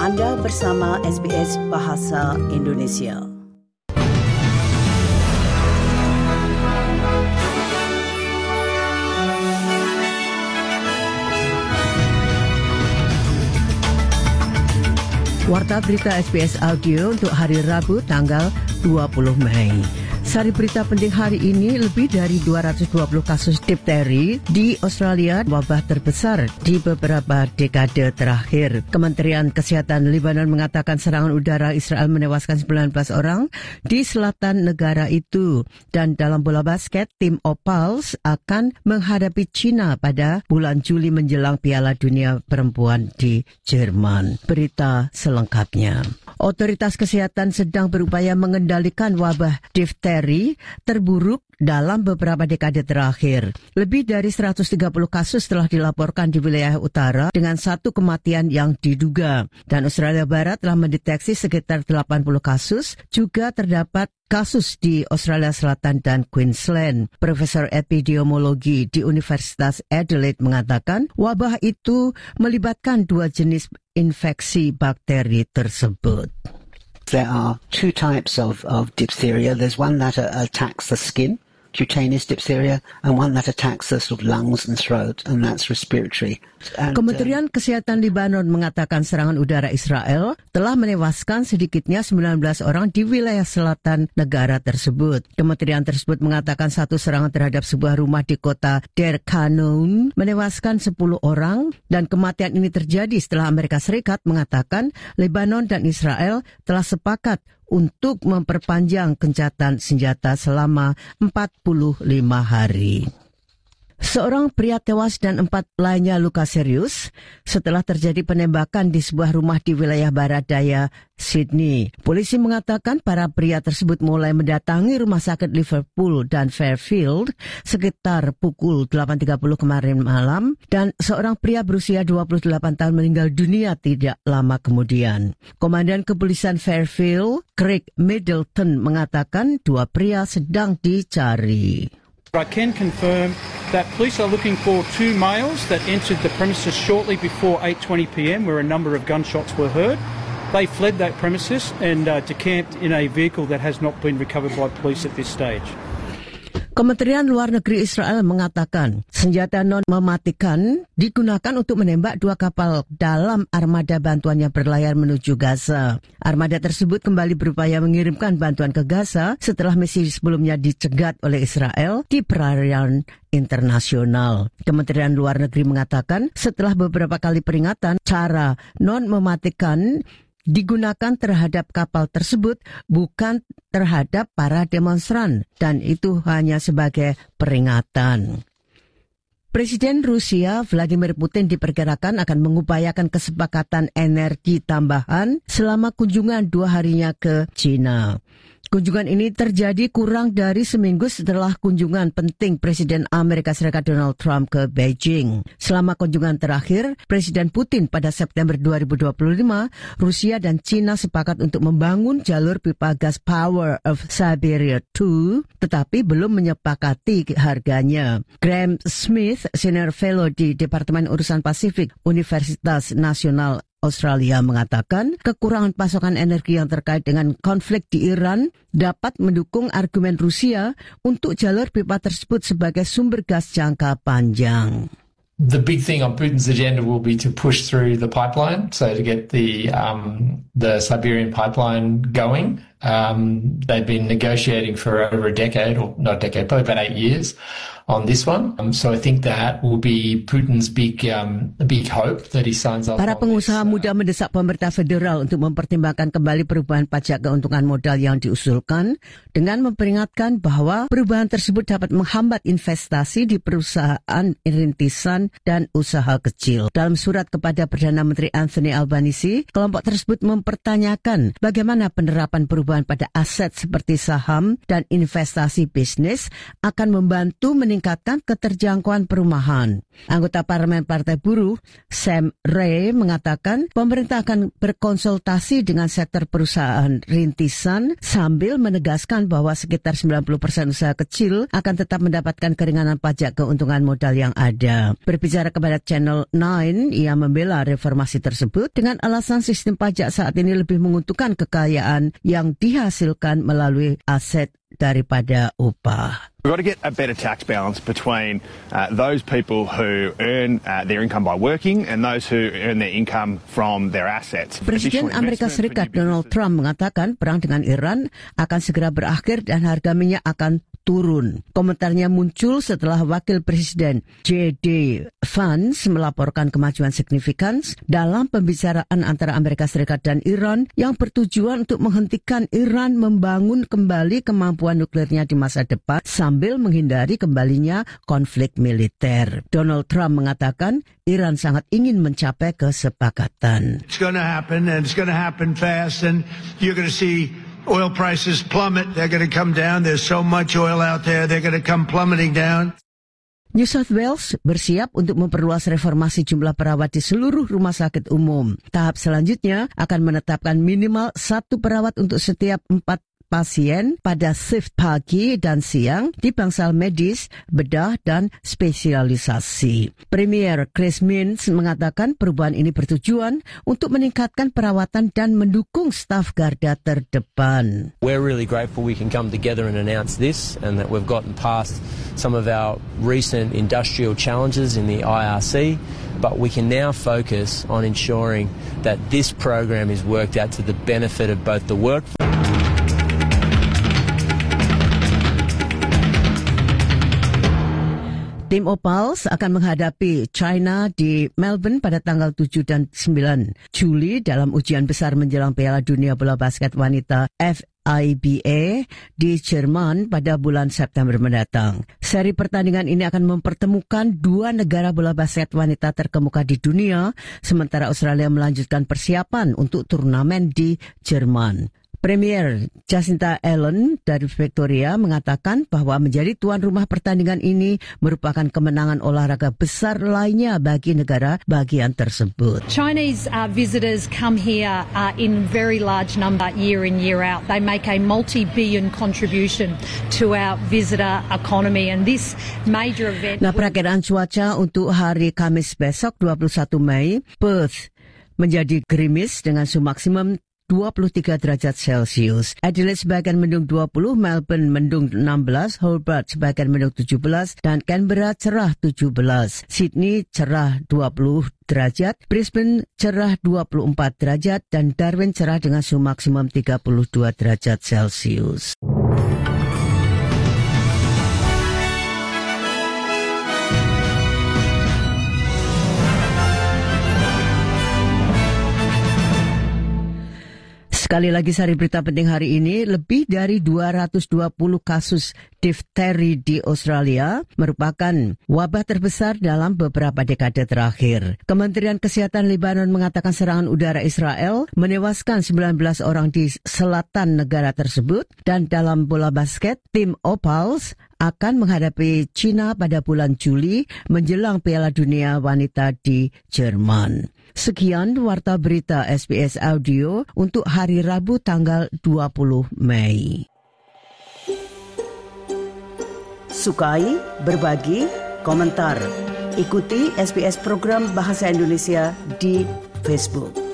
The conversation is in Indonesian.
Anda bersama SBS Bahasa Indonesia. Warta berita SBS Audio untuk hari Rabu tanggal 20 Mei. Sari berita penting hari ini, lebih dari 220 kasus difteri di Australia, wabah terbesar di beberapa dekade terakhir. Kementerian Kesehatan Lebanon mengatakan serangan udara Israel menewaskan 19 orang di selatan negara itu. Dan dalam bola basket, tim Opals akan menghadapi China pada bulan Juli menjelang Piala Dunia Perempuan di Jerman. Berita selengkapnya. Otoritas kesehatan sedang berupaya mengendalikan wabah difteri terburuk dalam beberapa dekade terakhir. Lebih dari 130 kasus telah dilaporkan di wilayah utara dengan satu kematian yang diduga. Dan Australia Barat telah mendeteksi sekitar 80 kasus. Juga terdapat kasus di Australia Selatan dan Queensland. Profesor epidemiologi di Universitas Adelaide mengatakan wabah itu melibatkan dua jenis infeksi bakteri tersebut. There are two types of diphtheria. There's one that attacks the skin, cutaneous diphtheria, and one that attacks the sort of lungs and throat, and that's respiratory. Kementerian Kesehatan Lebanon mengatakan serangan udara Israel telah menewaskan sedikitnya 19 orang di wilayah selatan negara tersebut. Kementerian tersebut mengatakan satu serangan terhadap sebuah rumah di kota Deir Kanoun menewaskan 10 orang, dan kematian ini terjadi setelah Amerika Serikat mengatakan Lebanon dan Israel telah sepakat untuk memperpanjang gencatan senjata selama 45 hari. Seorang pria tewas dan 4 lainnya luka serius setelah terjadi penembakan di sebuah rumah di wilayah barat daya Sydney. Polisi mengatakan para pria tersebut mulai mendatangi rumah sakit Liverpool dan Fairfield sekitar pukul 8.30 kemarin malam, dan seorang pria berusia 28 tahun meninggal dunia tidak lama kemudian. Komandan Kepolisian Fairfield, Craig Middleton, mengatakan 2 pria sedang dicari. I can confirm that police are looking for 2 males that entered the premises shortly before 8:20 p.m. where a number of gunshots were heard. They fled that premises and decamped in a vehicle that has not been recovered by police at this stage. Kementerian Luar Negeri Israel mengatakan senjata non-mematikan digunakan untuk menembak 2 kapal dalam armada bantuan yang berlayar menuju Gaza. Armada tersebut kembali berupaya mengirimkan bantuan ke Gaza setelah misi sebelumnya dicegat oleh Israel di perairan internasional. Kementerian Luar Negeri mengatakan setelah beberapa kali peringatan, cara non-mematikan digunakan terhadap kapal tersebut, bukan terhadap para demonstran, dan itu hanya sebagai peringatan. Presiden Rusia Vladimir Putin diperkirakan akan mengupayakan kesepakatan energi tambahan selama kunjungan 2 harinya ke China. Kunjungan ini terjadi kurang dari seminggu setelah kunjungan penting Presiden Amerika Serikat Donald Trump ke Beijing. Selama kunjungan terakhir, Presiden Putin pada September 2025, Rusia dan China sepakat untuk membangun jalur pipa gas Power of Siberia 2, tetapi belum menyepakati harganya. Graham Smith, Senior Fellow di Departemen Urusan Pasifik Universitas Nasional Australia, mengatakan kekurangan pasokan energi yang terkait dengan konflik di Iran dapat mendukung argumen Rusia untuk jalur pipa tersebut sebagai sumber gas jangka panjang. The big thing on Putin's agenda will be to push through the pipeline, so to get the Siberian pipeline going. They've been negotiating for over a decade, or not a decade, probably about 8 years on this one. So I think that will be Putin's big hope that he signs up. Para pengusaha muda mendesak pemerintah federal untuk mempertimbangkan kembali perubahan pajak keuntungan modal yang diusulkan, dengan memperingatkan bahwa perubahan tersebut dapat menghambat investasi di perusahaan rintisan dan usaha kecil. Dalam surat kepada Perdana Menteri Anthony Albanese, kelompok tersebut mempertanyakan bagaimana penerapan perubahan perubahan pada aset seperti saham dan investasi bisnis akan membantu meningkatkan keterjangkauan perumahan. Anggota Parlemen Partai Buruh, Sam Ray, mengatakan pemerintah akan berkonsultasi dengan sektor perusahaan rintisan sambil menegaskan bahwa sekitar 90% usaha kecil akan tetap mendapatkan keringanan pajak keuntungan modal yang ada. Berbicara kepada Channel 9, ia membela reformasi tersebut dengan alasan sistem pajak saat ini lebih menguntungkan kekayaan yang dihasilkan melalui aset daripada upah. We've got to get a better tax balance between those people who earn their income by working and those who earn their income from their assets. Presiden Amerika Serikat Donald Trump mengatakan perang dengan Iran akan segera berakhir dan harga minyak akan turun. Komentarnya muncul setelah Wakil Presiden J.D. Vance melaporkan kemajuan signifikan dalam pembicaraan antara Amerika Serikat dan Iran yang bertujuan untuk menghentikan Iran membangun kembali kemampuan nuklirnya di masa depan sambil menghindari kembalinya konflik militer. Donald Trump mengatakan Iran sangat ingin mencapai kesepakatan. It's going to happen and it's going to happen fast and you're going to see oil prices plummet. They're going to come down. There's so much oil out there. They're going to come plummeting down. New South Wales bersiap untuk memperluas reformasi jumlah perawat di seluruh rumah sakit umum. Tahap selanjutnya akan menetapkan minimal 1 perawat untuk setiap 4 pasien pada shift pagi dan siang di bangsal medis, bedah, dan spesialisasi. Premier Chris Minns mengatakan perubahan ini bertujuan untuk meningkatkan perawatan dan mendukung staf garda terdepan. We're really grateful we can come together and announce this and that we've gotten past some of our recent industrial challenges in the IRC, but we can now focus on ensuring that this program is worked out to the benefit of both the workforce. Tim Opals akan menghadapi China di Melbourne pada tanggal 7 dan 9 Juli dalam ujian besar menjelang Piala Dunia Bola Basket Wanita FIBA di Jerman pada bulan September mendatang. Seri pertandingan ini akan mempertemukan 2 negara bola basket wanita terkemuka di dunia, sementara Australia melanjutkan persiapan untuk turnamen di Jerman. Premier Jacinta Allen dari Victoria mengatakan bahwa menjadi tuan rumah pertandingan ini merupakan kemenangan olahraga besar lainnya bagi negara bagian tersebut. Chinese visitors come here in very large number year in, year out. They make a multi-billion contribution to our visitor economy and this major event... Perakiraan cuaca untuk hari Kamis besok 21 Mei, Perth menjadi gerimis dengan suhu maksimum 23 derajat Celcius. Adelaide sebagian mendung 20, Melbourne mendung 16, Hobart sebagian mendung 17, dan Canberra cerah 17. Sydney cerah 20 derajat, Brisbane cerah 24 derajat, dan Darwin cerah dengan suhu maksimum 32 derajat Celcius. Sekali lagi sari berita penting hari ini, lebih dari 220 kasus difteri di Australia merupakan wabah terbesar dalam beberapa dekade terakhir. Kementerian Kesehatan Lebanon mengatakan serangan udara Israel menewaskan 19 orang di selatan negara tersebut, dan dalam bola basket, tim Opals akan menghadapi China pada bulan Juli menjelang Piala Dunia Wanita di Jerman. Sekian Warta Berita SBS Audio untuk hari Rabu tanggal 20 Mei. Sukai, berbagi, komentar. Ikuti SBS program Bahasa Indonesia di Facebook.